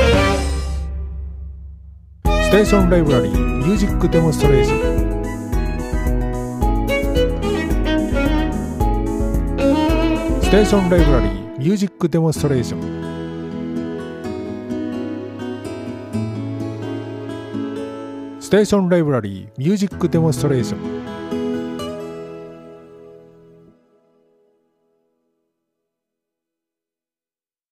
ステーションライブラリーミュージックデモンストレーション。ステーションライブラリーミュージックデモンストレーション。ステーションライブラリーミュージックデモンストレーション。